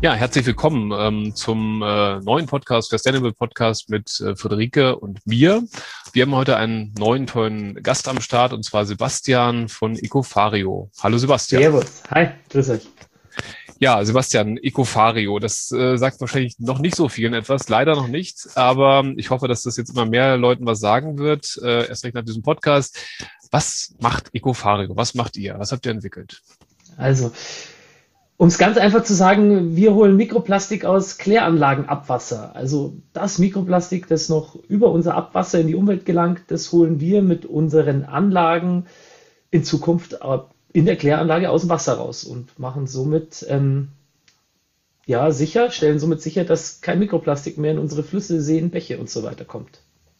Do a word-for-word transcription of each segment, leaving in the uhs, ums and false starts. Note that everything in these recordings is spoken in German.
Ja, herzlich willkommen ähm, zum äh, neuen Podcast, Sustainable Podcast mit äh, Friederike und mir. Wir haben heute einen neuen tollen Gast am Start, und zwar Sebastian von Ecofario. Hallo Sebastian. Servus, hi, grüß euch. Ja, Sebastian, Ecofario, das äh, sagt wahrscheinlich noch nicht so vielen etwas, leider noch nicht, aber ich hoffe, dass das jetzt immer mehr Leuten was sagen wird, äh, erst recht nach diesem Podcast. Was macht Ecofario? Was macht ihr? Was habt ihr entwickelt? Also, um es ganz einfach zu sagen, wir holen Mikroplastik aus Kläranlagenabwasser. Also das Mikroplastik, das noch über unser Abwasser in die Umwelt gelangt, das holen wir mit unseren Anlagen in Zukunft äh, in der Kläranlage aus dem Wasser raus und machen somit ähm, ja sicher, stellen somit sicher, dass kein Mikroplastik mehr in unsere Flüsse, Seen, Bäche und so weiter kommt.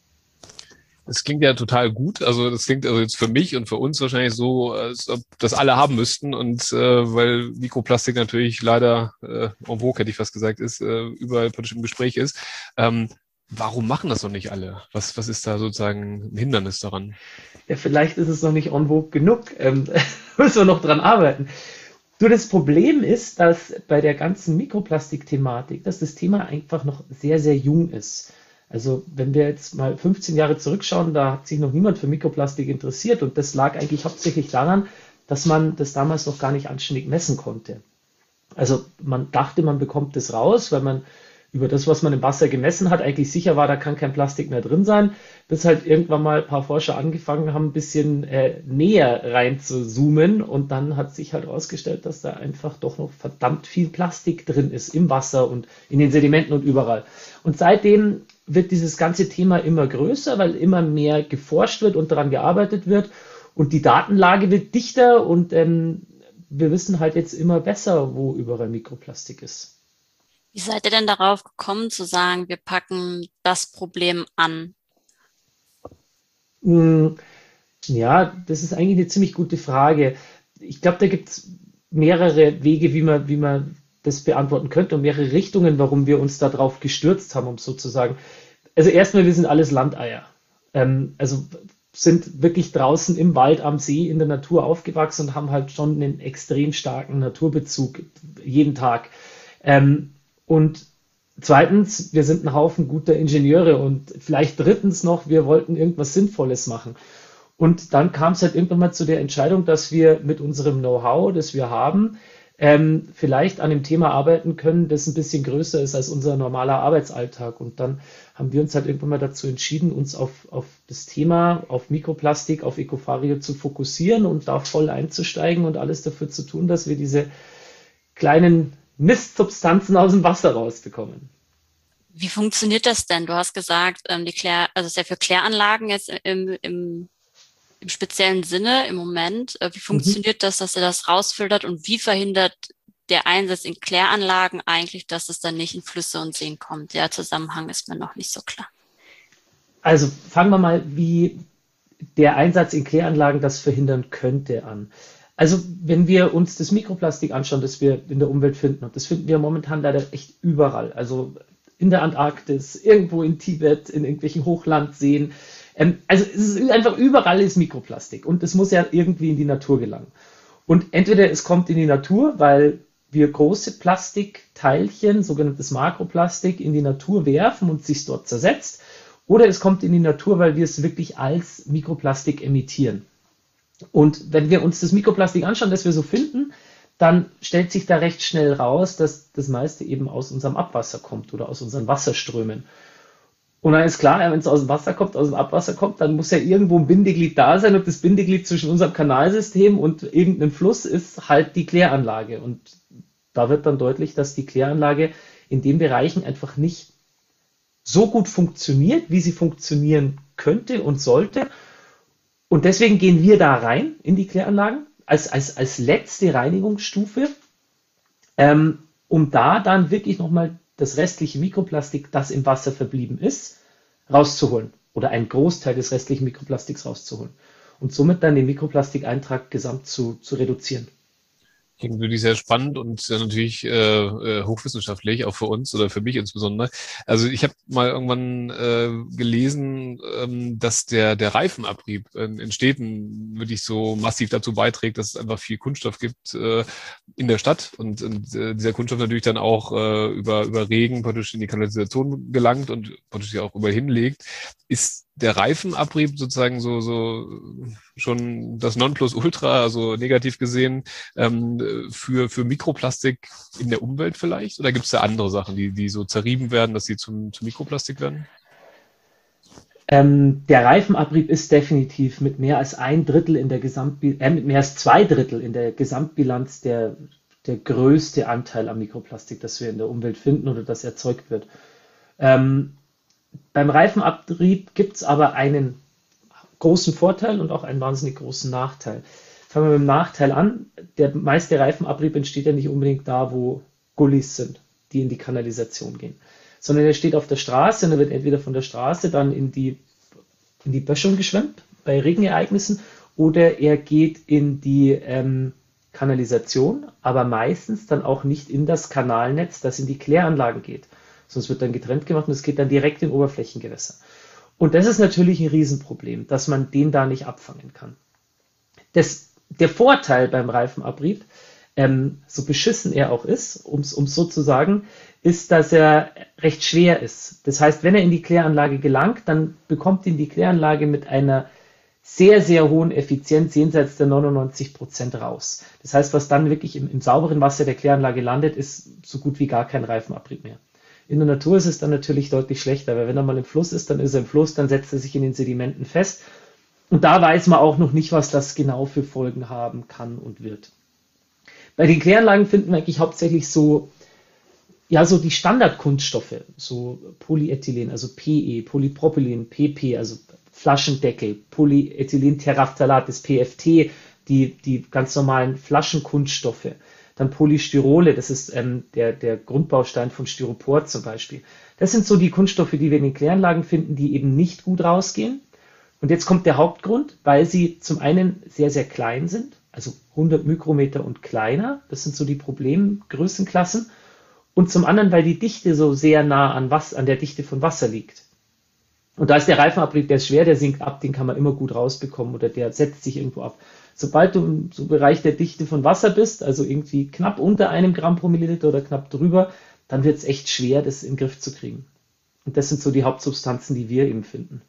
Das klingt ja total gut. Also das klingt also jetzt für mich und für uns wahrscheinlich so, als ob das alle haben müssten. Und äh, weil Mikroplastik natürlich leider äh, en vogue, hätte ich fast gesagt, ist, äh, überall politisch im Gespräch ist. Ähm, warum machen das noch nicht alle? Was, was ist da sozusagen ein Hindernis daran? Ja, vielleicht ist es noch nicht en vogue genug. Ähm, müssen wir noch dran arbeiten. Nur das Problem ist, dass bei der ganzen Mikroplastik-Thematik, dass das Thema einfach noch sehr, sehr jung ist. Also wenn wir jetzt mal fünfzehn Jahre zurückschauen, da hat sich noch niemand für Mikroplastik interessiert und das lag eigentlich hauptsächlich daran, dass man das damals noch gar nicht anständig messen konnte. Also man dachte, man bekommt das raus, weil man über das, was man im Wasser gemessen hat, eigentlich sicher war, da kann kein Plastik mehr drin sein, bis halt irgendwann mal ein paar Forscher angefangen haben, ein bisschen äh, näher rein zu zoomen und dann hat sich halt herausgestellt, dass da einfach doch noch verdammt viel Plastik drin ist im Wasser und in den Sedimenten und überall. Und seitdem wird dieses ganze Thema immer größer, weil immer mehr geforscht wird und daran gearbeitet wird und die Datenlage wird dichter und ähm, wir wissen halt jetzt immer besser, wo überall Mikroplastik ist. Wie seid ihr denn darauf gekommen zu sagen, wir packen das Problem an? Mm, Ja, das ist eigentlich eine ziemlich gute Frage. Ich glaube, da gibt es mehrere Wege, wie man, wie man das beantworten könnte und mehrere Richtungen, warum wir uns darauf gestürzt haben, um es so zu sagen. Also erstmal, wir sind alles Landeier. Ähm, also sind wirklich draußen im Wald, am See, in der Natur aufgewachsen und haben halt schon einen extrem starken Naturbezug jeden Tag. Ähm, und zweitens, wir sind ein Haufen guter Ingenieure und vielleicht drittens noch, wir wollten irgendwas Sinnvolles machen. Und dann kam es halt irgendwann mal zu der Entscheidung, dass wir mit unserem Know-how, das wir haben, ähm, vielleicht an dem Thema arbeiten können, das ein bisschen größer ist als unser normaler Arbeitsalltag. Und dann haben wir uns halt irgendwann mal dazu entschieden, uns auf, auf das Thema, auf Mikroplastik, auf Ecofario zu fokussieren und da voll einzusteigen und alles dafür zu tun, dass wir diese kleinen Mistsubstanzen aus dem Wasser rausbekommen. Wie funktioniert das denn? Du hast gesagt, ähm, die Klär, also es ist ja für Kläranlagen jetzt im, im, im speziellen Sinne im Moment. Äh, wie Mhm. funktioniert das, dass ihr das rausfiltert und wie verhindert der Einsatz in Kläranlagen eigentlich, dass es dann nicht in Flüsse und Seen kommt? Der Zusammenhang ist mir noch nicht so klar. Also fangen wir mal, wie der Einsatz in Kläranlagen das verhindern könnte an. Also wenn wir uns das Mikroplastik anschauen, das wir in der Umwelt finden, und das finden wir momentan leider echt überall, also in der Antarktis, irgendwo in Tibet, in irgendwelchen Hochlandseen. Ähm, also es ist einfach überall ist Mikroplastik und es muss ja irgendwie in die Natur gelangen. Und entweder es kommt in die Natur, weil wir große Plastikteilchen, sogenanntes Makroplastik, in die Natur werfen und sich dort zersetzt, oder es kommt in die Natur, weil wir es wirklich als Mikroplastik emittieren. Und wenn wir uns das Mikroplastik anschauen, das wir so finden, dann stellt sich da recht schnell raus, dass das meiste eben aus unserem Abwasser kommt oder aus unseren Wasserströmen. Und dann ist klar, wenn es aus dem Wasser kommt, aus dem Abwasser kommt, dann muss ja irgendwo ein Bindeglied da sein und das Bindeglied zwischen unserem Kanalsystem und irgendeinem Fluss ist halt die Kläranlage. Und da wird dann deutlich, dass die Kläranlage in den Bereichen einfach nicht so gut funktioniert, wie sie funktionieren könnte und sollte. Und deswegen gehen wir da rein in die Kläranlagen als, als, als letzte Reinigungsstufe, ähm, um da dann wirklich nochmal das restliche Mikroplastik, das im Wasser verblieben ist, rauszuholen oder einen Großteil des restlichen Mikroplastiks rauszuholen und somit dann den Mikroplastikeintrag gesamt zu, zu reduzieren. Klingt wirklich sehr spannend und äh, natürlich äh, äh, hochwissenschaftlich, auch für uns oder für mich insbesondere. Also ich habe mal irgendwann äh, gelesen, ähm, dass der der Reifenabrieb in, in Städten wirklich so massiv dazu beiträgt, dass es einfach viel Kunststoff gibt äh, in der Stadt und, und äh, dieser Kunststoff natürlich dann auch äh, über über Regen praktisch in die Kanalisation gelangt und praktisch auch überall hinlegt. Ist der Reifenabrieb sozusagen so so schon das Nonplusultra, also negativ gesehen, ähm, für, für Mikroplastik in der Umwelt vielleicht? Oder gibt es da andere Sachen, die, die so zerrieben werden, dass sie zum, zum Mikroplastik werden? Ähm, der Reifenabrieb ist definitiv mit mehr als ein Drittel in der Gesamtbilanz, äh, mit mehr als zwei Drittel in der Gesamtbilanz der, der größte Anteil am Mikroplastik, das wir in der Umwelt finden oder das erzeugt wird. Ähm, beim Reifenabrieb gibt es aber einen großen Vorteil und auch einen wahnsinnig großen Nachteil. Fangen wir mit dem Nachteil an. Der meiste Reifenabrieb entsteht ja nicht unbedingt da, wo Gullis sind, die in die Kanalisation gehen, sondern er steht auf der Straße und er wird entweder von der Straße dann in die, in die Böschung geschwemmt bei Regenereignissen oder er geht in die ähm, Kanalisation, aber meistens dann auch nicht in das Kanalnetz, das in die Kläranlagen geht. Sonst wird dann getrennt gemacht und es geht dann direkt in Oberflächengewässer. Und das ist natürlich ein Riesenproblem, dass man den da nicht abfangen kann. Das, der Vorteil beim Reifenabrieb, ähm, so beschissen er auch ist, um es so zu sagen, ist, dass er recht schwer ist. Das heißt, wenn er in die Kläranlage gelangt, dann bekommt ihn die Kläranlage mit einer sehr, sehr hohen Effizienz jenseits der neunundneunzig Prozent raus. Das heißt, was dann wirklich im, im sauberen Wasser der Kläranlage landet, ist so gut wie gar kein Reifenabrieb mehr. In der Natur ist es dann natürlich deutlich schlechter, weil wenn er mal im Fluss ist, dann ist er im Fluss, dann setzt er sich in den Sedimenten fest. Und da weiß man auch noch nicht, was das genau für Folgen haben kann und wird. Bei den Kläranlagen finden wir eigentlich hauptsächlich so, ja, so die Standardkunststoffe, so Polyethylen, also P E, Polypropylen, P P, also Flaschendeckel, Polyethylenterephthalat, das P F T, die, die ganz normalen Flaschenkunststoffe. Dann Polystyrole, das ist ähm, der, der Grundbaustein von Styropor zum Beispiel. Das sind so die Kunststoffe, die wir in den Kläranlagen finden, die eben nicht gut rausgehen. Und jetzt kommt der Hauptgrund, weil sie zum einen sehr, sehr klein sind, also hundert Mikrometer und kleiner, das sind so die Problemgrößenklassen. Und zum anderen, weil die Dichte so sehr nah an, Wasser, an der Dichte von Wasser liegt. Und da ist der Reifenabrieb, der ist schwer, der sinkt ab, den kann man immer gut rausbekommen oder der setzt sich irgendwo ab. Sobald du im so Bereich der Dichte von Wasser bist, also irgendwie knapp unter einem Gramm pro Milliliter oder knapp drüber, dann wird es echt schwer, das in den Griff zu kriegen. Und das sind so die Hauptsubstanzen, die wir eben finden.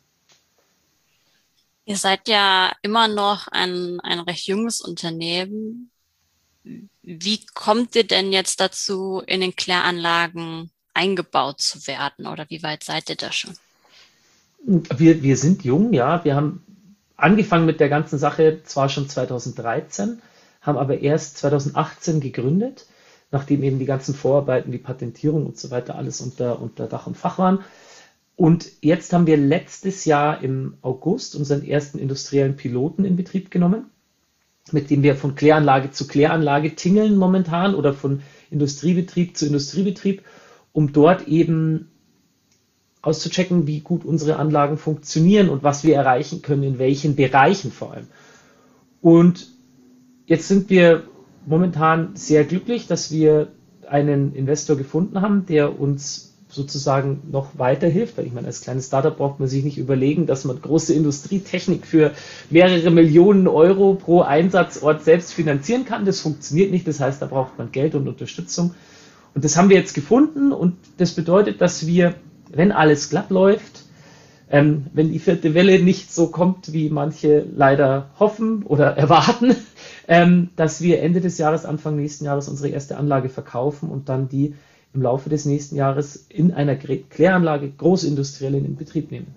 Ihr seid ja immer noch ein, ein recht junges Unternehmen. Wie kommt ihr denn jetzt dazu, in den Kläranlagen eingebaut zu werden? Oder wie weit seid ihr da schon? Wir, wir sind jung, ja. Wir haben angefangen mit der ganzen Sache zwar schon zweitausenddreizehn, haben aber erst zweitausendachtzehn gegründet, nachdem eben die ganzen Vorarbeiten wie Patentierung und so weiter alles unter, unter Dach und Fach waren. Und jetzt haben wir letztes Jahr im August unseren ersten industriellen Piloten in Betrieb genommen, mit dem wir von Kläranlage zu Kläranlage tingeln momentan oder von Industriebetrieb zu Industriebetrieb, um dort eben auszuchecken, wie gut unsere Anlagen funktionieren und was wir erreichen können, in welchen Bereichen vor allem. Und jetzt sind wir momentan sehr glücklich, dass wir einen Investor gefunden haben, der uns sozusagen noch weiterhilft, weil ich meine, als kleines Startup braucht man sich nicht überlegen, dass man große Industrietechnik für mehrere Millionen Euro pro Einsatzort selbst finanzieren kann. Das funktioniert nicht, das heißt, da braucht man Geld und Unterstützung. Und das haben wir jetzt gefunden und das bedeutet, dass wir, wenn alles glatt läuft, ähm, wenn die vierte Welle nicht so kommt, wie manche leider hoffen oder erwarten, ähm, dass wir Ende des Jahres, Anfang nächsten Jahres unsere erste Anlage verkaufen und dann die im Laufe des nächsten Jahres in einer Kläranlage großindustriell in Betrieb nehmen.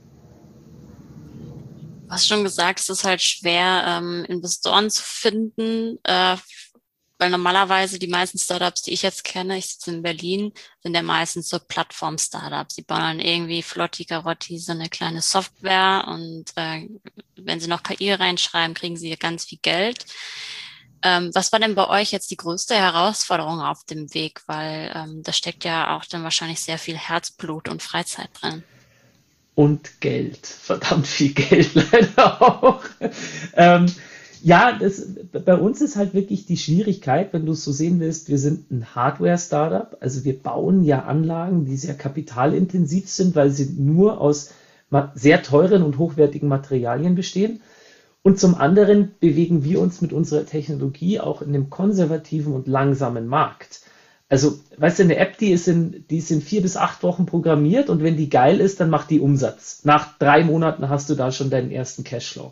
Du hast schon gesagt, es ist halt schwer, ähm, Investoren zu finden, äh, weil normalerweise die meisten Startups, die ich jetzt kenne, ich sitze in Berlin, sind ja meistens so Plattform-Startups. Die bauen dann irgendwie flotti Karotti so eine kleine Software und äh, wenn sie noch K I reinschreiben, kriegen sie ganz viel Geld. Ähm, was war denn bei euch jetzt die größte Herausforderung auf dem Weg? Weil ähm, da steckt ja auch dann wahrscheinlich sehr viel Herzblut und Freizeit drin. Und Geld, verdammt viel Geld leider auch. ähm, Ja, das, bei uns ist halt wirklich die Schwierigkeit, wenn du es so sehen willst, wir sind ein Hardware-Startup, also wir bauen ja Anlagen, die sehr kapitalintensiv sind, weil sie nur aus sehr teuren und hochwertigen Materialien bestehen. Und zum anderen bewegen wir uns mit unserer Technologie auch in einem konservativen und langsamen Markt. Also, weißt du, eine App, die ist in, die ist in vier bis acht Wochen programmiert und wenn die geil ist, dann macht die Umsatz. Nach drei Monaten hast du da schon deinen ersten Cashflow.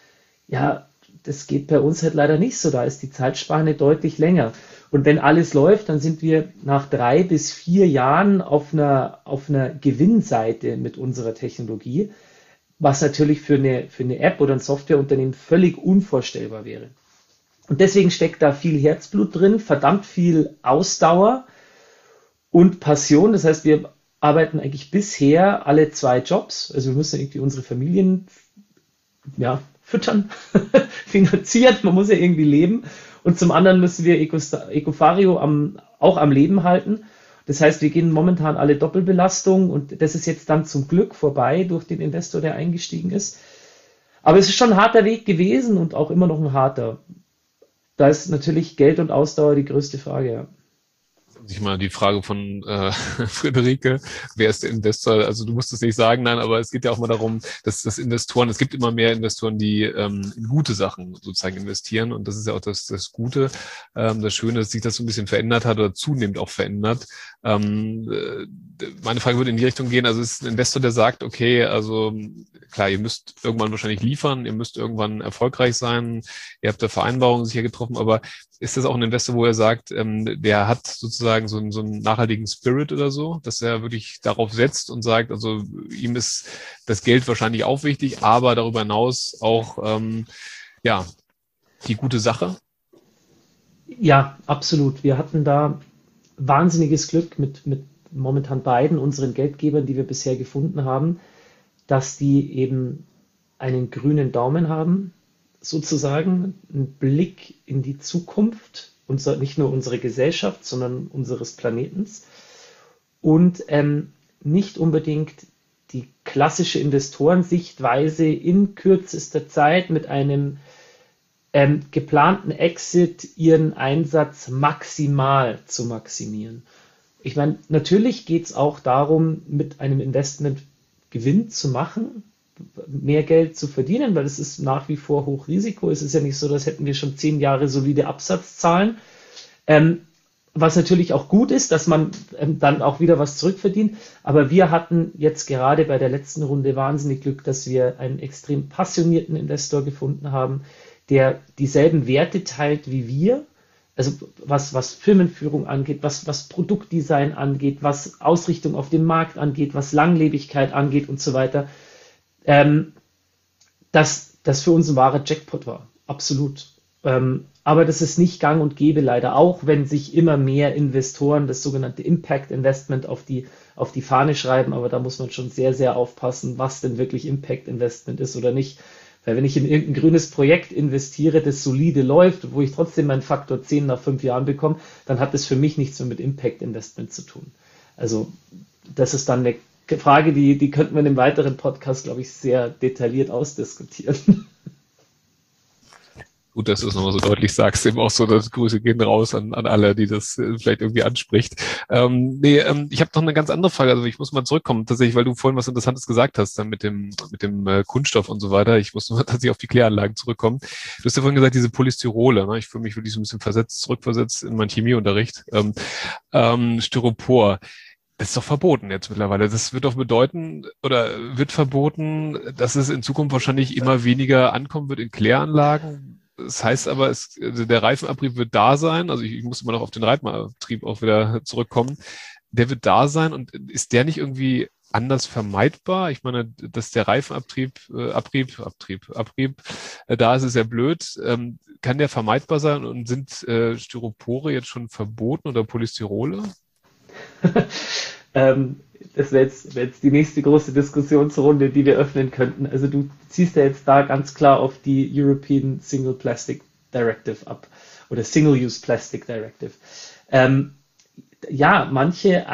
Ja, das geht bei uns halt leider nicht so. Da ist die Zeitspanne deutlich länger. Und wenn alles läuft, dann sind wir nach drei bis vier Jahren auf einer, auf einer Gewinnseite mit unserer Technologie, was natürlich für eine, für eine App oder ein Softwareunternehmen völlig unvorstellbar wäre. Und deswegen steckt da viel Herzblut drin, verdammt viel Ausdauer und Passion. Das heißt, wir arbeiten eigentlich bisher alle zwei Jobs. Also wir müssen irgendwie unsere Familien ja, füttern, finanziert. Man muss ja irgendwie leben. Und zum anderen müssen wir Ecofario am, auch am Leben halten. Das heißt, wir gehen momentan alle Doppelbelastung und das ist jetzt dann zum Glück vorbei durch den Investor, der eingestiegen ist. Aber es ist schon ein harter Weg gewesen und auch immer noch ein harter. Da ist natürlich Geld und Ausdauer die größte Frage, ja. Sich mal die Frage von äh, Friederike, wer ist der Investor? Also du musst es nicht sagen, nein, aber es geht ja auch mal darum, dass das Investoren, es gibt immer mehr Investoren, die ähm, in gute Sachen sozusagen investieren und das ist ja auch das, das Gute, ähm, das Schöne, dass sich das so ein bisschen verändert hat oder zunehmend auch verändert. Ähm, äh, meine Frage würde in die Richtung gehen, also es ist ein Investor, der sagt, okay, also klar, ihr müsst irgendwann wahrscheinlich liefern, ihr müsst irgendwann erfolgreich sein, ihr habt da Vereinbarungen sicher getroffen, aber ist das auch ein Investor, wo er sagt, ähm, der hat sozusagen so einen, so einen nachhaltigen Spirit oder so, dass er wirklich darauf setzt und sagt, also ihm ist das Geld wahrscheinlich auch wichtig, aber darüber hinaus auch ähm, ja die gute Sache? Ja, absolut. Wir hatten da wahnsinniges Glück mit, mit momentan beiden unseren Geldgebern, die wir bisher gefunden haben, dass die eben einen grünen Daumen haben, sozusagen einen Blick in die Zukunft, unser, nicht nur unsere Gesellschaft, sondern unseres Planetens und ähm, nicht unbedingt die klassische Investorensichtweise in kürzester Zeit mit einem ähm, geplanten Exit ihren Einsatz maximal zu maximieren. Ich meine, natürlich geht es auch darum, mit einem Investment Gewinn zu machen, mehr Geld zu verdienen, weil es ist nach wie vor Hochrisiko. Es ist ja nicht so, dass hätten wir schon zehn Jahre solide Absatzzahlen. Ähm, was natürlich auch gut ist, dass man ähm, dann auch wieder was zurückverdient. Aber wir hatten jetzt gerade bei der letzten Runde wahnsinnig Glück, dass wir einen extrem passionierten Investor gefunden haben, der dieselben Werte teilt wie wir. Also was, was Firmenführung angeht, was, was Produktdesign angeht, was Ausrichtung auf den Markt angeht, was Langlebigkeit angeht und so weiter. Ähm, dass das für uns ein wahrer Jackpot war, absolut. Ähm, aber das ist nicht gang und gäbe leider, auch wenn sich immer mehr Investoren das sogenannte Impact Investment auf die, auf die Fahne schreiben, aber da muss man schon sehr, sehr aufpassen, was denn wirklich Impact Investment ist oder nicht. Weil wenn ich in irgendein grünes Projekt investiere, das solide läuft, wo ich trotzdem meinen Faktor zehn nach fünf Jahren bekomme, dann hat das für mich nichts mehr mit Impact Investment zu tun. Also das ist dann eine Frage, die, die könnten wir in einem weiteren Podcast, glaube ich, sehr detailliert ausdiskutieren. Gut, dass du es nochmal so deutlich sagst, eben auch so, dass Grüße gehen raus an, an alle, die das äh, vielleicht irgendwie anspricht. Ähm, nee, ähm, ich habe noch eine ganz andere Frage, also ich muss mal zurückkommen, tatsächlich, weil du vorhin was Interessantes gesagt hast, dann mit dem mit dem äh, Kunststoff und so weiter. Ich muss nur tatsächlich auf die Kläranlagen zurückkommen. Du hast ja vorhin gesagt, diese Polystyrole, ne? Ich fühle mich wirklich so ein bisschen versetzt, zurückversetzt in meinen Chemieunterricht. Ähm, ähm, Styropor. Das ist doch verboten jetzt mittlerweile. Das wird doch bedeuten oder wird verboten, dass es in Zukunft wahrscheinlich immer weniger ankommen wird in Kläranlagen. Das heißt aber, es, also der Reifenabrieb wird da sein. Also ich, ich muss immer noch auf den Reifenabrieb auch wieder zurückkommen. Der wird da sein und ist der nicht irgendwie anders vermeidbar? Ich meine, dass der Reifenabrieb, äh, Abrieb, Abrieb, Abrieb, äh, da ist es ja blöd. Ähm, kann der vermeidbar sein und sind äh, Styropore jetzt schon verboten oder Polystyrole? ähm, das wäre jetzt, wär jetzt die nächste große Diskussionsrunde, die wir öffnen könnten. Also du ziehst ja jetzt da ganz klar auf die European Single Plastic Directive ab oder Single-Use Plastic Directive. Ähm, ja, manche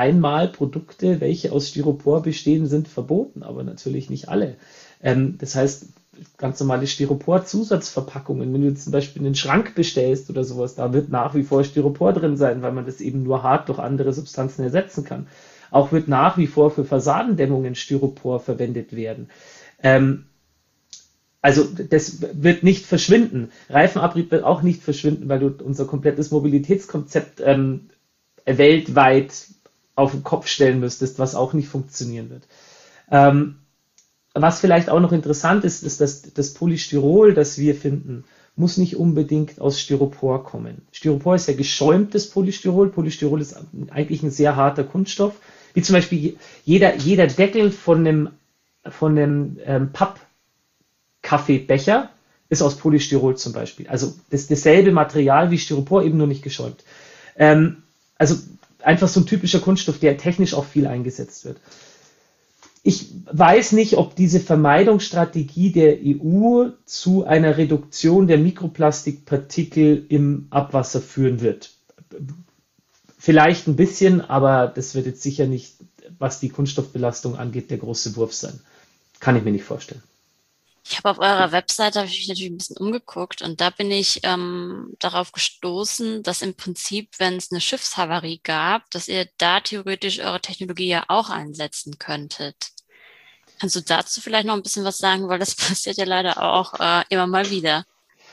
Einmalprodukte, welche aus Styropor bestehen, sind verboten, aber natürlich nicht alle. Ähm, das heißt, ganz normale Styropor-Zusatzverpackungen. Wenn du jetzt zum Beispiel einen Schrank bestellst oder sowas, da wird nach wie vor Styropor drin sein, weil man das eben nur hart durch andere Substanzen ersetzen kann. Auch wird nach wie vor für Fassadendämmungen Styropor verwendet werden. Ähm, also das wird nicht verschwinden. Reifenabrieb wird auch nicht verschwinden, weil du unser komplettes Mobilitätskonzept ähm, weltweit auf den Kopf stellen müsstest, was auch nicht funktionieren wird. Ähm, was vielleicht auch noch interessant ist, ist, dass das Polystyrol, das wir finden, muss nicht unbedingt aus Styropor kommen. Styropor ist ja geschäumtes Polystyrol. Polystyrol ist eigentlich ein sehr harter Kunststoff. Wie zum Beispiel jeder, jeder Deckel von einem, von einem ähm, Papp-Kaffeebecher ist aus Polystyrol zum Beispiel. Also das dasselbe Material wie Styropor, eben nur nicht geschäumt. Ähm, also einfach so ein typischer Kunststoff, der technisch auch viel eingesetzt wird. Ich weiß nicht, ob diese Vermeidungsstrategie der E U zu einer Reduktion der Mikroplastikpartikel im Abwasser führen wird. Vielleicht ein bisschen, aber das wird jetzt sicher nicht, was die Kunststoffbelastung angeht, der große Wurf sein. Kann ich mir nicht vorstellen. Ich habe auf eurer Webseite, habe ich mich natürlich ein bisschen umgeguckt und da bin ich ähm, darauf gestoßen, dass im Prinzip, wenn es eine Schiffshavarie gab, dass ihr da theoretisch eure Technologie ja auch einsetzen könntet. Kannst du dazu vielleicht noch ein bisschen was sagen, weil das passiert ja leider auch äh, immer mal wieder.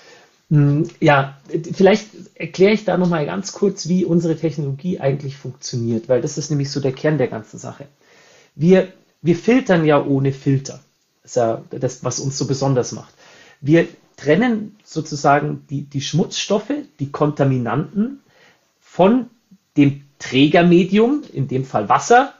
Ja, vielleicht erkläre ich da nochmal ganz kurz, wie unsere Technologie eigentlich funktioniert, weil das ist nämlich so der Kern der ganzen Sache. Wir, wir filtern ja ohne Filter. Das ist ja das, was uns so besonders macht. Wir trennen sozusagen die, die Schmutzstoffe, die Kontaminanten von dem Trägermedium, in dem Fall Wasser,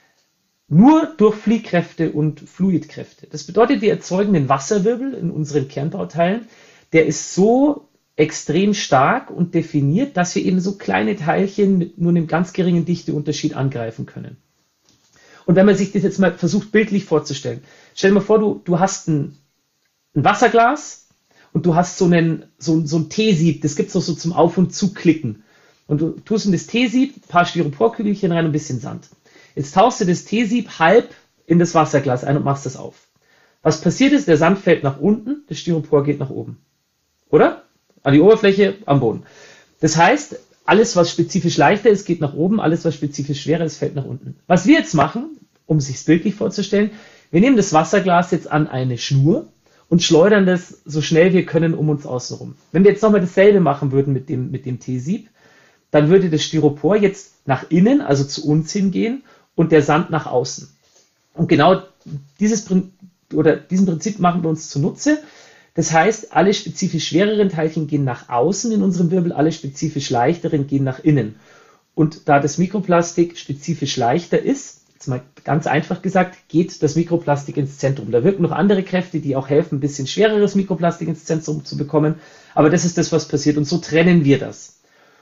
nur durch Fliehkräfte und Fluidkräfte. Das bedeutet, wir erzeugen den Wasserwirbel in unseren Kernbauteilen. Der ist so extrem stark und definiert, dass wir eben so kleine Teilchen mit nur einem ganz geringen Dichteunterschied angreifen können. Und wenn man sich das jetzt mal versucht, bildlich vorzustellen, stell dir mal vor, du, du hast ein, ein Wasserglas und du hast so, einen, so, so ein T-Sieb, das gibt es auch so zum Auf- und Zuklicken. Und du tust in das T-Sieb ein paar Styroporkügelchen rein und ein bisschen Sand. Jetzt tauchst du das T-Sieb halb in das Wasserglas ein und machst das auf. Was passiert ist, der Sand fällt nach unten, das Styropor geht nach oben. Oder? An die Oberfläche, am Boden. Das heißt, alles, was spezifisch leichter ist, geht nach oben, alles, was spezifisch schwerer ist, fällt nach unten. Was wir jetzt machen, um es sich bildlich vorzustellen, wir nehmen das Wasserglas jetzt an eine Schnur und schleudern das so schnell wir können um uns außen rum. Wenn wir jetzt nochmal dasselbe machen würden mit dem, mit dem T-Sieb, dann würde das Styropor jetzt nach innen, also zu uns hingehen und der Sand nach außen. Und genau dieses oder diesem Prinzip machen wir uns zunutze. Das heißt, alle spezifisch schwereren Teilchen gehen nach außen in unserem Wirbel, alle spezifisch leichteren gehen nach innen. Und da das Mikroplastik spezifisch leichter ist, jetzt mal ganz einfach gesagt, geht das Mikroplastik ins Zentrum. Da wirken noch andere Kräfte, die auch helfen, ein bisschen schwereres Mikroplastik ins Zentrum zu bekommen. Aber das ist das, was passiert. Und so trennen wir das.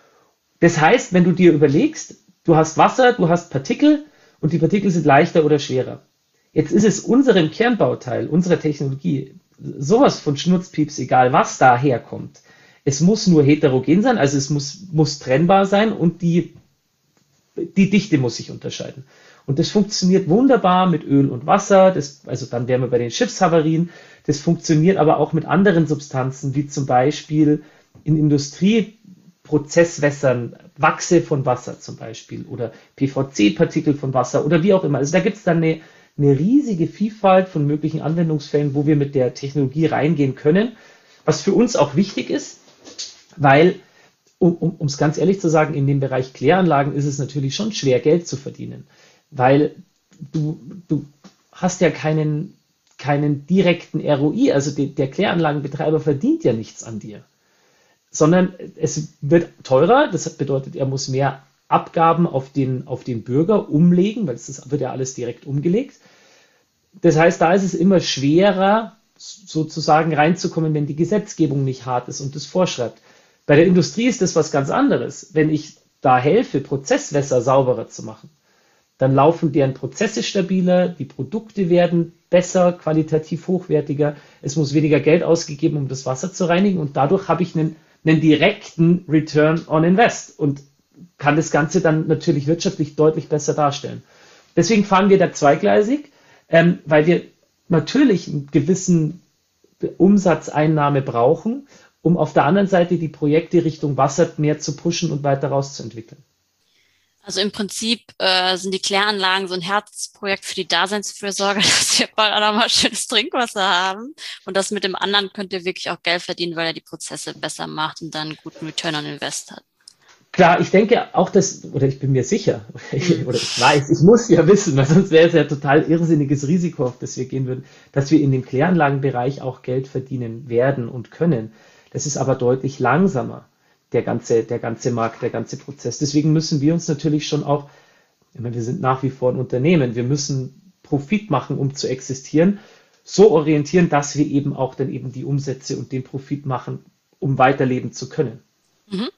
Das heißt, wenn du dir überlegst, du hast Wasser, du hast Partikel und die Partikel sind leichter oder schwerer. Jetzt ist es unserem Kernbauteil, unserer Technologie, sowas von Schnurzpieps, egal was da herkommt. Es muss nur heterogen sein, also es muss, muss trennbar sein und die, die Dichte muss sich unterscheiden. Und das funktioniert wunderbar mit Öl und Wasser, das, also dann wären wir bei den Schiffshavarien. Das funktioniert aber auch mit anderen Substanzen, wie zum Beispiel in Industrieprozesswässern, Wachse von Wasser zum Beispiel oder P V C-Partikel von Wasser oder wie auch immer. Also da gibt es dann eine eine riesige Vielfalt von möglichen Anwendungsfällen, wo wir mit der Technologie reingehen können, was für uns auch wichtig ist, weil, um um, um es ganz ehrlich zu sagen, in dem Bereich Kläranlagen ist es natürlich schon schwer, Geld zu verdienen, weil du, du hast ja keinen, keinen direkten R O I, also die, der Kläranlagenbetreiber verdient ja nichts an dir, sondern es wird teurer, das bedeutet, er muss mehr Abgaben auf den, auf den Bürger umlegen, weil das wird ja alles direkt umgelegt. Das heißt, da ist es immer schwerer, sozusagen reinzukommen, wenn die Gesetzgebung nicht hart ist und das vorschreibt. Bei der Industrie ist das was ganz anderes. Wenn ich da helfe, Prozesswässer sauberer zu machen, dann laufen deren Prozesse stabiler, die Produkte werden besser, qualitativ hochwertiger, es muss weniger Geld ausgegeben, um das Wasser zu reinigen und dadurch habe ich einen, einen direkten Return on Invest und kann das Ganze dann natürlich wirtschaftlich deutlich besser darstellen. Deswegen fahren wir da zweigleisig, ähm, weil wir natürlich einen gewissen Umsatzeinnahme brauchen, um auf der anderen Seite die Projekte Richtung Wasser mehr zu pushen und weiter rauszuentwickeln. Also im Prinzip äh, sind die Kläranlagen so ein Herzprojekt für die Daseinsfürsorge, dass wir bald auch nochmal schönes Trinkwasser haben. Und das mit dem anderen könnt ihr wirklich auch Geld verdienen, weil er die Prozesse besser macht und dann einen guten Return on Invest hat. Klar, ich denke auch, dass, oder ich bin mir sicher, oder ich weiß, ich muss ja wissen, weil sonst wäre es ja total irrsinniges Risiko, auf das wir gehen würden, dass wir in dem Kläranlagenbereich auch Geld verdienen werden und können. Das ist aber deutlich langsamer, der ganze, der ganze Markt, der ganze Prozess. Deswegen müssen wir uns natürlich schon auch, ich meine, wir sind nach wie vor ein Unternehmen, wir müssen Profit machen, um zu existieren, so orientieren, dass wir eben auch dann eben die Umsätze und den Profit machen, um weiterleben zu können. Mhm.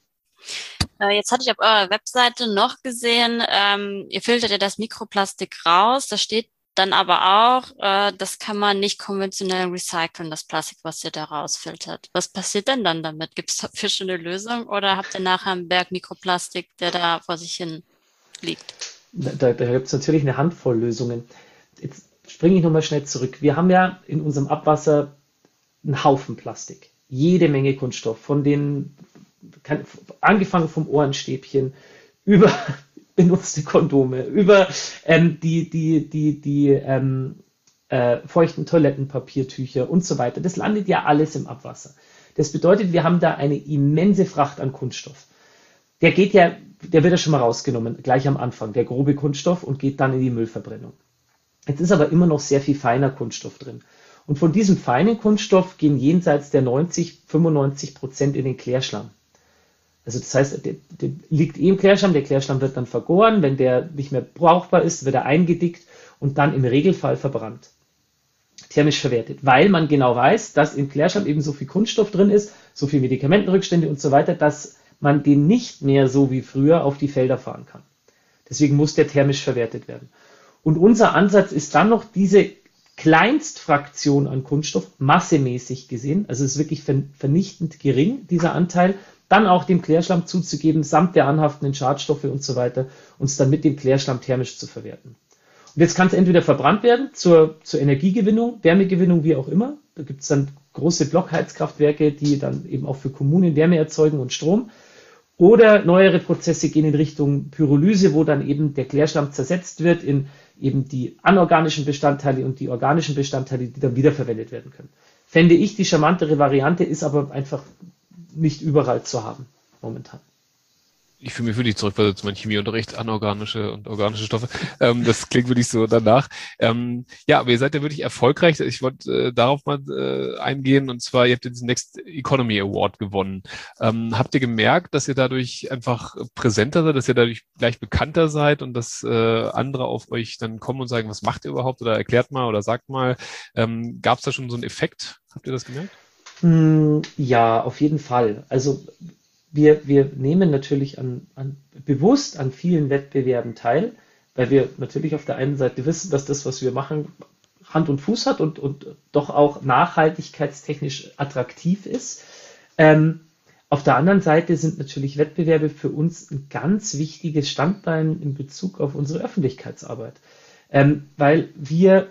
Jetzt hatte ich auf eurer Webseite noch gesehen, ähm, ihr filtert ja das Mikroplastik raus. Da steht dann aber auch, äh, das kann man nicht konventionell recyceln, das Plastik, was ihr da rausfiltert. Was passiert denn dann damit? Gibt es dafür schon eine Lösung oder habt ihr nachher einen Berg Mikroplastik, der da vor sich hin liegt? Da, da gibt es natürlich eine Handvoll Lösungen. Jetzt springe ich nochmal schnell zurück. Wir haben ja in unserem Abwasser einen Haufen Plastik. Jede Menge Kunststoff, von den Kann, angefangen vom Ohrenstäbchen über benutzte Kondome, über ähm, die, die, die, die ähm, äh, feuchten Toilettenpapiertücher und so weiter. Das landet ja alles im Abwasser. Das bedeutet, wir haben da eine immense Fracht an Kunststoff. Der geht ja, der wird ja schon mal rausgenommen, gleich am Anfang, der grobe Kunststoff und geht dann in die Müllverbrennung. Jetzt ist aber immer noch sehr viel feiner Kunststoff drin. Und von diesem feinen Kunststoff gehen jenseits der neunzig, fünfundneunzig Prozent in den Klärschlamm. Also das heißt, der, der liegt eh im Klärschlamm, der Klärschlamm wird dann vergoren, wenn der nicht mehr brauchbar ist, wird er eingedickt und dann im Regelfall verbrannt, thermisch verwertet, weil man genau weiß, dass im Klärschlamm eben so viel Kunststoff drin ist, so viel Medikamentenrückstände und so weiter, dass man den nicht mehr so wie früher auf die Felder fahren kann. Deswegen muss der thermisch verwertet werden. Und unser Ansatz ist dann noch diese Kleinstfraktion an Kunststoff, massemäßig gesehen, also es ist wirklich vernichtend gering, dieser Anteil, dann auch dem Klärschlamm zuzugeben, samt der anhaftenden Schadstoffe und so weiter, und es dann mit dem Klärschlamm thermisch zu verwerten. Und jetzt kann es entweder verbrannt werden zur, zur Energiegewinnung, Wärmegewinnung, wie auch immer. Da gibt es dann große Blockheizkraftwerke, die dann eben auch für Kommunen Wärme erzeugen und Strom. Oder neuere Prozesse gehen in Richtung Pyrolyse, wo dann eben der Klärschlamm zersetzt wird in eben die anorganischen Bestandteile und die organischen Bestandteile, die dann wiederverwendet werden können. Fände ich die charmantere Variante, ist aber einfach nicht überall zu haben momentan. Ich fühle mich wirklich zurückversetzt, mein Chemieunterricht, anorganische und organische Stoffe. Ähm, das klingt wirklich so danach. Ähm, ja, aber ihr seid ja wirklich erfolgreich. Ich wollte äh, darauf mal äh, eingehen, und zwar, ihr habt den Next Economy Award gewonnen. Ähm, habt ihr gemerkt, dass ihr dadurch einfach präsenter seid, dass ihr dadurch gleich bekannter seid und dass äh, andere auf euch dann kommen und sagen, was macht ihr überhaupt, oder erklärt mal oder sagt mal. Ähm, gab es da schon so einen Effekt? Habt ihr das gemerkt? Ja, auf jeden Fall. Also wir, wir nehmen natürlich an, an, bewusst an vielen Wettbewerben teil, weil wir natürlich auf der einen Seite wissen, dass das, was wir machen, Hand und Fuß hat und, und doch auch nachhaltigkeitstechnisch attraktiv ist. Ähm, auf der anderen Seite sind natürlich Wettbewerbe für uns ein ganz wichtiges Standbein in Bezug auf unsere Öffentlichkeitsarbeit, ähm, weil wir,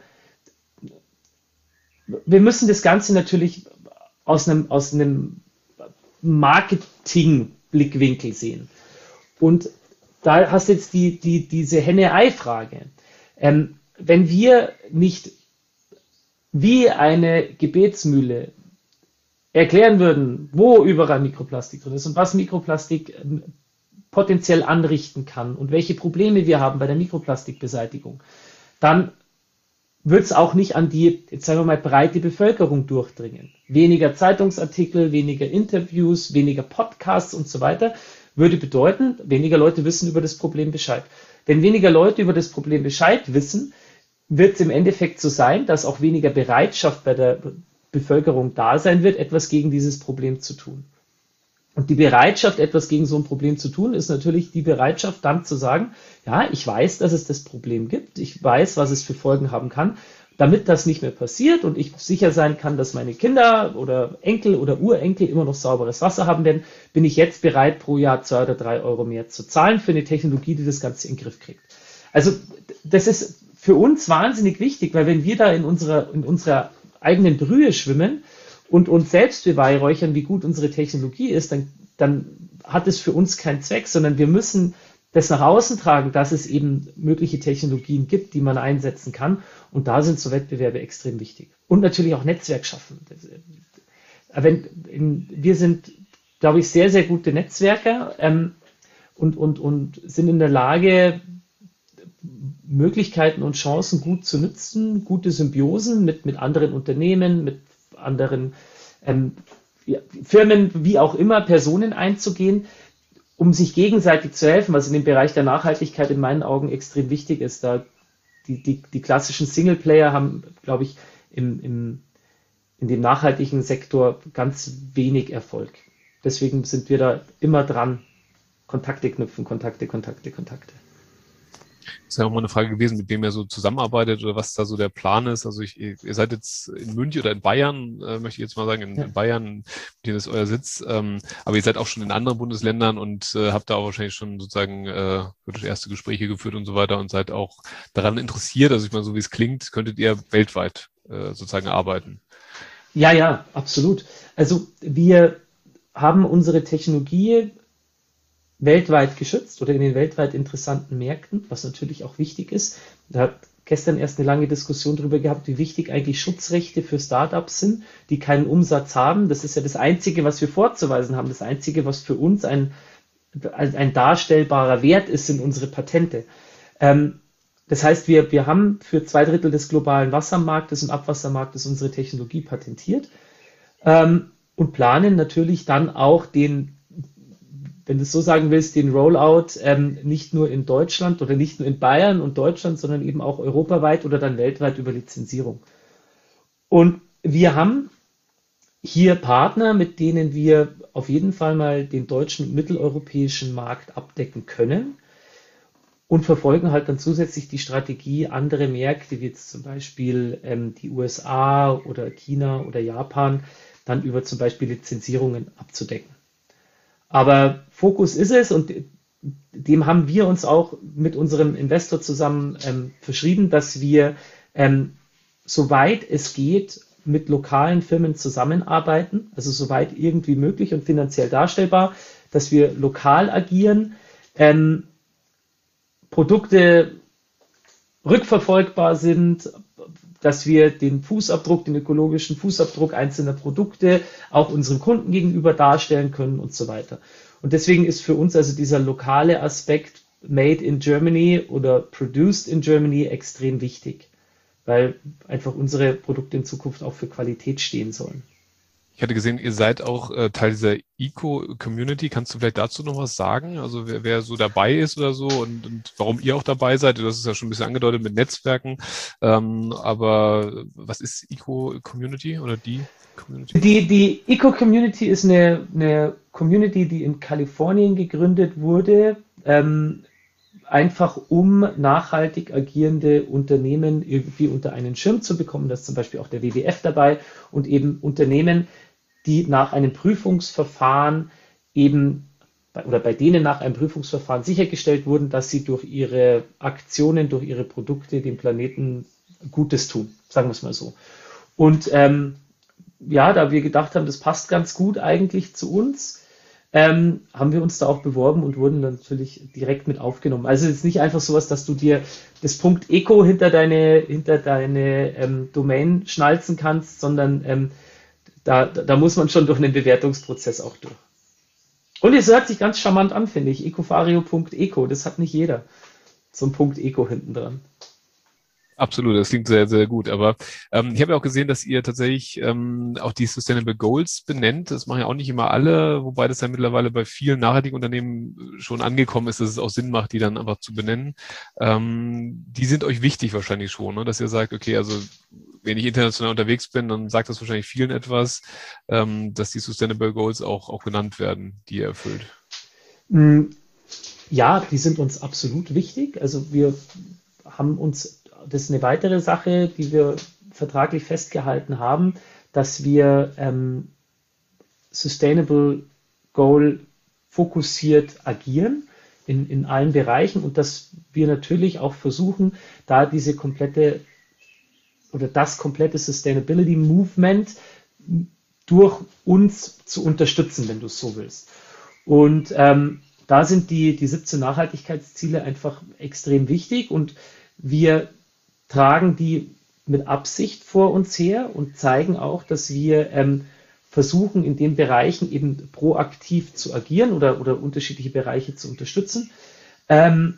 wir müssen das Ganze natürlich aus einem, aus einem Marketing-Blickwinkel sehen. Und da hast du jetzt die, die, diese Henne-Ei-Frage. Ähm, wenn wir nicht wie eine Gebetsmühle erklären würden, wo überall Mikroplastik drin ist und was Mikroplastik ähm, potenziell anrichten kann und welche Probleme wir haben bei der Mikroplastikbeseitigung, dann wird es auch nicht an die, jetzt sagen wir mal, breite Bevölkerung durchdringen. Weniger Zeitungsartikel, weniger Interviews, weniger Podcasts und so weiter würde bedeuten, weniger Leute wissen über das Problem Bescheid. Wenn weniger Leute über das Problem Bescheid wissen, wird es im Endeffekt so sein, dass auch weniger Bereitschaft bei der Bevölkerung da sein wird, etwas gegen dieses Problem zu tun. Und die Bereitschaft, etwas gegen so ein Problem zu tun, ist natürlich die Bereitschaft, dann zu sagen, ja, ich weiß, dass es das Problem gibt, ich weiß, was es für Folgen haben kann, damit das nicht mehr passiert und ich sicher sein kann, dass meine Kinder oder Enkel oder Urenkel immer noch sauberes Wasser haben werden, bin ich jetzt bereit, pro Jahr zwei oder drei Euro mehr zu zahlen für eine Technologie, die das Ganze in den Griff kriegt. Also das ist für uns wahnsinnig wichtig, weil wenn wir da in unserer, in unserer eigenen Brühe schwimmen und uns selbst beweihräuchern, wie gut unsere Technologie ist, dann, dann hat es für uns keinen Zweck, sondern wir müssen das nach außen tragen, dass es eben mögliche Technologien gibt, die man einsetzen kann. Und da sind so Wettbewerbe extrem wichtig. Und natürlich auch Netzwerk schaffen. Wenn, in, wir sind, glaube ich, sehr, sehr gute Netzwerker ähm, und, und, und sind in der Lage, Möglichkeiten und Chancen gut zu nutzen, gute Symbiosen mit, mit anderen Unternehmen, mit anderen ähm, ja, Firmen, wie auch immer, Personen einzugehen, um sich gegenseitig zu helfen, was in dem Bereich der Nachhaltigkeit in meinen Augen extrem wichtig ist. Da die, die, die klassischen Singleplayer haben, glaube ich, im, im, in dem nachhaltigen Sektor ganz wenig Erfolg. Deswegen sind wir da immer dran, Kontakte knüpfen, Kontakte, Kontakte, Kontakte. Das ist ja auch mal eine Frage gewesen, mit wem ihr so zusammenarbeitet oder was da so der Plan ist. Also ich, ihr seid jetzt in München oder in Bayern, äh, möchte ich jetzt mal sagen, in, ja. in Bayern, hier ist euer Sitz. Ähm, aber ihr seid auch schon in anderen Bundesländern und äh, habt da auch wahrscheinlich schon sozusagen äh, erste Gespräche geführt und so weiter und seid auch daran interessiert. Also ich meine, so wie es klingt, könntet ihr weltweit äh, sozusagen arbeiten. Ja, ja, absolut. Also wir haben unsere Technologie weltweit geschützt oder in den weltweit interessanten Märkten, was natürlich auch wichtig ist. Da hat gestern erst eine lange Diskussion darüber gehabt, wie wichtig eigentlich Schutzrechte für Startups sind, die keinen Umsatz haben. Das ist ja das Einzige, was wir vorzuweisen haben. Das Einzige, was für uns ein, ein darstellbarer Wert ist, sind unsere Patente. Ähm, das heißt, wir, wir haben für zwei Drittel des globalen Wassermarktes und Abwassermarktes unsere Technologie patentiert ähm, und planen natürlich dann auch den, wenn du es so sagen willst, den Rollout ähm, nicht nur in Deutschland oder nicht nur in Bayern und Deutschland, sondern eben auch europaweit oder dann weltweit über Lizenzierung. Und wir haben hier Partner, mit denen wir auf jeden Fall mal den deutschen und mitteleuropäischen Markt abdecken können und verfolgen halt dann zusätzlich die Strategie, andere Märkte, wie jetzt zum Beispiel ähm, die U S A oder China oder Japan, dann über zum Beispiel Lizenzierungen abzudecken. Aber Fokus ist es und dem haben wir uns auch mit unserem Investor zusammen ähm, verschrieben, dass wir ähm, soweit es geht mit lokalen Firmen zusammenarbeiten, also soweit irgendwie möglich und finanziell darstellbar, dass wir lokal agieren, ähm, Produkte rückverfolgbar sind, dass wir den Fußabdruck, den ökologischen Fußabdruck einzelner Produkte auch unseren Kunden gegenüber darstellen können und so weiter. Und deswegen ist für uns also dieser lokale Aspekt Made in Germany oder Produced in Germany extrem wichtig, weil einfach unsere Produkte in Zukunft auch für Qualität stehen sollen. Ich hatte gesehen, ihr seid auch äh, Teil dieser Eco-Community. Kannst du vielleicht dazu noch was sagen? Also wer, wer so dabei ist oder so und, und warum ihr auch dabei seid? Das ist ja schon ein bisschen angedeutet mit Netzwerken. Ähm, aber was ist Eco-Community oder die Community? Die, die Eco-Community ist eine, eine Community, die in Kalifornien gegründet wurde, ähm, einfach um nachhaltig agierende Unternehmen irgendwie unter einen Schirm zu bekommen. Da ist zum Beispiel auch der W W F dabei und eben Unternehmen, die nach einem Prüfungsverfahren eben oder bei denen nach einem Prüfungsverfahren sichergestellt wurden, dass sie durch ihre Aktionen, durch ihre Produkte dem Planeten Gutes tun, sagen wir es mal so. Und ähm, ja, da wir gedacht haben, das passt ganz gut eigentlich zu uns, ähm, haben wir uns da auch beworben und wurden dann natürlich direkt mit aufgenommen. Also es ist nicht einfach sowas, dass du dir das Punkt Eco hinter deine, hinter deine ähm, Domain schnalzen kannst, sondern ähm, da, da muss man schon durch einen Bewertungsprozess auch durch. Und es hört sich ganz charmant an, finde ich. ecofario punkt eco, das hat nicht jeder. So ein Punkt Eco hinten dran. Absolut, das klingt sehr, sehr gut. Aber ähm, ich habe ja auch gesehen, dass ihr tatsächlich ähm, auch die Sustainable Goals benennt. Das machen ja auch nicht immer alle, wobei das ja mittlerweile bei vielen nachhaltigen Unternehmen schon angekommen ist, dass es auch Sinn macht, die dann einfach zu benennen. Ähm, die sind euch wichtig wahrscheinlich schon, ne? Dass ihr sagt, okay, also wenn ich international unterwegs bin, dann sagt das wahrscheinlich vielen etwas, ähm, dass die Sustainable Goals auch, auch genannt werden, die ihr erfüllt. Ja, die sind uns absolut wichtig. Also wir haben uns das ist eine weitere Sache, die wir vertraglich festgehalten haben, dass wir ähm, Sustainable Goal fokussiert agieren in, in allen Bereichen und dass wir natürlich auch versuchen, da diese komplette oder das komplette Sustainability Movement durch uns zu unterstützen, wenn du es so willst. Und ähm, da sind die, die siebzehn Nachhaltigkeitsziele einfach extrem wichtig und wir tragen die mit Absicht vor uns her und zeigen auch, dass wir ähm, versuchen, in den Bereichen eben proaktiv zu agieren oder, oder unterschiedliche Bereiche zu unterstützen. Ähm,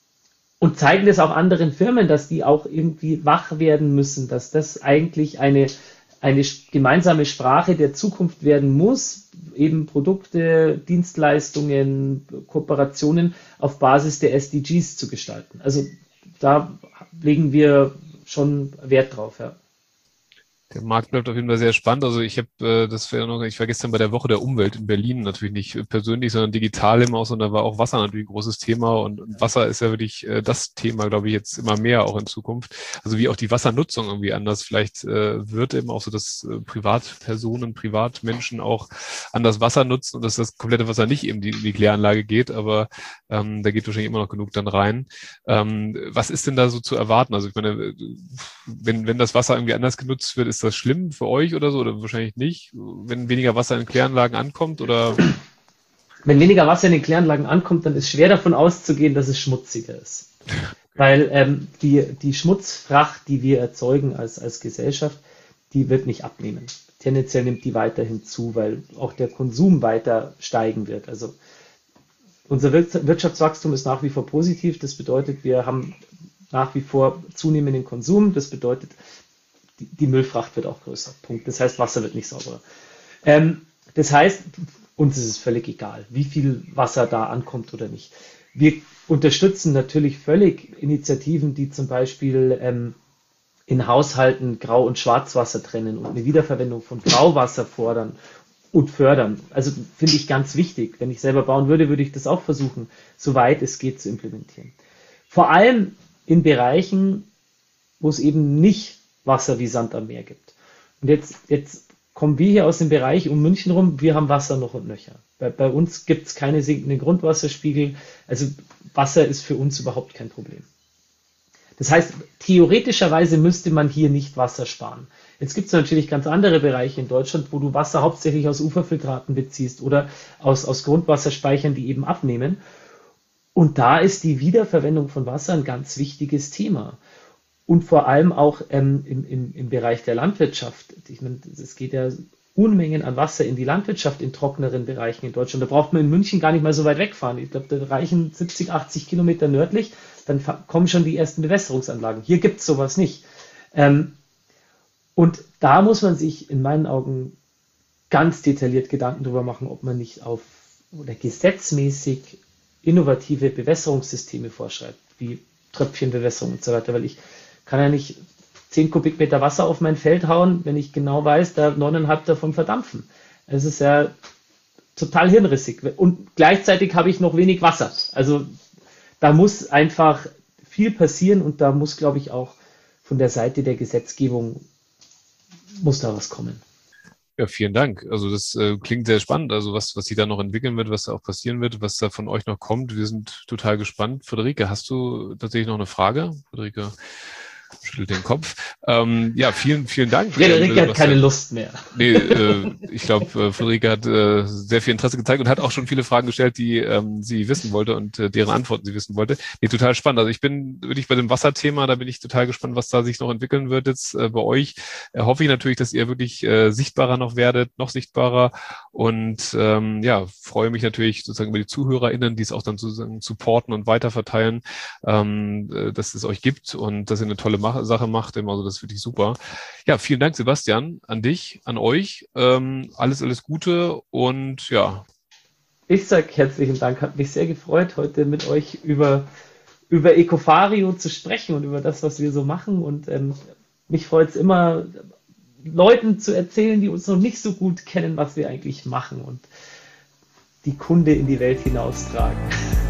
und zeigen das auch anderen Firmen, dass die auch irgendwie wach werden müssen, dass das eigentlich eine, eine gemeinsame Sprache der Zukunft werden muss, eben Produkte, Dienstleistungen, Kooperationen auf Basis der S D Gs zu gestalten. Also da legen wir schon Wert drauf, ja. Der Markt bleibt auf jeden Fall sehr spannend. Also ich habe, äh, das wäre noch, ich war gestern bei der Woche der Umwelt in Berlin, natürlich nicht persönlich, sondern digital im Aus, und da war auch Wasser natürlich ein großes Thema, und, und Wasser ist ja wirklich äh, das Thema, glaube ich, jetzt immer mehr auch in Zukunft. Also wie auch die Wassernutzung irgendwie anders vielleicht äh, wird, eben auch so, dass äh, Privatpersonen, Privatmenschen auch anders Wasser nutzen und dass das komplette Wasser nicht eben die, in die Kläranlage geht, aber ähm, da geht wahrscheinlich immer noch genug dann rein. Ähm, was ist denn da so zu erwarten? Also ich meine, wenn, wenn das Wasser irgendwie anders genutzt wird, ist das schlimm für euch oder so? Oder wahrscheinlich nicht? Wenn weniger Wasser in Kläranlagen ankommt? Oder? Wenn weniger Wasser in den Kläranlagen ankommt, dann ist schwer davon auszugehen, dass es schmutziger ist. Weil ähm, die, die Schmutzfracht, die wir erzeugen als, als Gesellschaft, die wird nicht abnehmen. Tendenziell nimmt die weiterhin zu, weil auch der Konsum weiter steigen wird. Also unser Wirtschaftswachstum ist nach wie vor positiv. Das bedeutet, wir haben nach wie vor zunehmenden Konsum. Das bedeutet, die, die Müllfracht wird auch größer. Punkt. Das heißt, Wasser wird nicht sauberer. Ähm, das heißt, uns ist es völlig egal, wie viel Wasser da ankommt oder nicht. Wir unterstützen natürlich völlig Initiativen, die zum Beispiel ähm, in Haushalten Grau- und Schwarzwasser trennen und eine Wiederverwendung von Grauwasser fordern und fördern. Also finde ich ganz wichtig. Wenn ich selber bauen würde, würde ich das auch versuchen, soweit es geht, zu implementieren. Vor allem in Bereichen, wo es eben nicht Wasser wie Sand am Meer gibt. Und jetzt, jetzt kommen wir hier aus dem Bereich um München rum, wir haben Wasser noch und nöcher. Bei, bei uns gibt es keine sinkenden Grundwasserspiegel, also Wasser ist für uns überhaupt kein Problem. Das heißt, theoretischerweise müsste man hier nicht Wasser sparen. Jetzt gibt es natürlich ganz andere Bereiche in Deutschland, wo du Wasser hauptsächlich aus Uferfiltraten beziehst oder aus, aus Grundwasserspeichern, die eben abnehmen. Und da ist die Wiederverwendung von Wasser ein ganz wichtiges Thema. Und vor allem auch ähm, im, im, im Bereich der Landwirtschaft. Ich meine, es geht ja Unmengen an Wasser in die Landwirtschaft in trockneren Bereichen in Deutschland. Da braucht man in München gar nicht mal so weit wegfahren. Ich glaube, da reichen siebzig, achtzig Kilometer nördlich, dann kommen schon die ersten Bewässerungsanlagen. Hier gibt es sowas nicht. Ähm, und da muss man sich in meinen Augen ganz detailliert Gedanken darüber machen, ob man nicht auf oder gesetzmäßig innovative Bewässerungssysteme vorschreibt, wie Tröpfchenbewässerung und so weiter, weil ich kann ja nicht zehn Kubikmeter Wasser auf mein Feld hauen, wenn ich genau weiß, da neuneinhalb davon verdampfen. Es ist ja total hirnrissig. Und gleichzeitig habe ich noch wenig Wasser. Also da muss einfach viel passieren und da muss, glaube ich, auch von der Seite der Gesetzgebung muss da was kommen. Ja, vielen Dank. Also das äh, klingt sehr spannend. Also was, was sich da noch entwickeln wird, was da auch passieren wird, was da von euch noch kommt. Wir sind total gespannt. Friederike, hast du tatsächlich noch eine Frage? Friederike schüttelt den Kopf. Ähm, ja, vielen, vielen Dank. Friederike hat keine Lust mehr. Nee, äh, ich glaube, äh, Friederike hat äh, sehr viel Interesse gezeigt und hat auch schon viele Fragen gestellt, die ähm, sie wissen wollte und äh, deren Antworten sie wissen wollte. Nee, total spannend. Also ich bin wirklich bei dem Wasserthema, da bin ich total gespannt, was da sich noch entwickeln wird jetzt äh, bei euch. Äh, hoffe ich natürlich, dass ihr wirklich äh, sichtbarer noch werdet, noch sichtbarer und ähm, ja, freue mich natürlich sozusagen über die ZuhörerInnen, die es auch dann sozusagen supporten und weiterverteilen, ähm, äh, dass es euch gibt und dass ihr eine tolle Mach- Sache macht. Also das ist wirklich super. Ja, vielen Dank, Sebastian, an dich, an euch. Ähm, alles, alles Gute und ja. Ich sage herzlichen Dank, hat mich sehr gefreut, heute mit euch über, über Ecofario zu sprechen und über das, was wir so machen. Und ähm, mich freut es immer, Leuten zu erzählen, die uns noch nicht so gut kennen, was wir eigentlich machen und die Kunde in die Welt hinaustragen.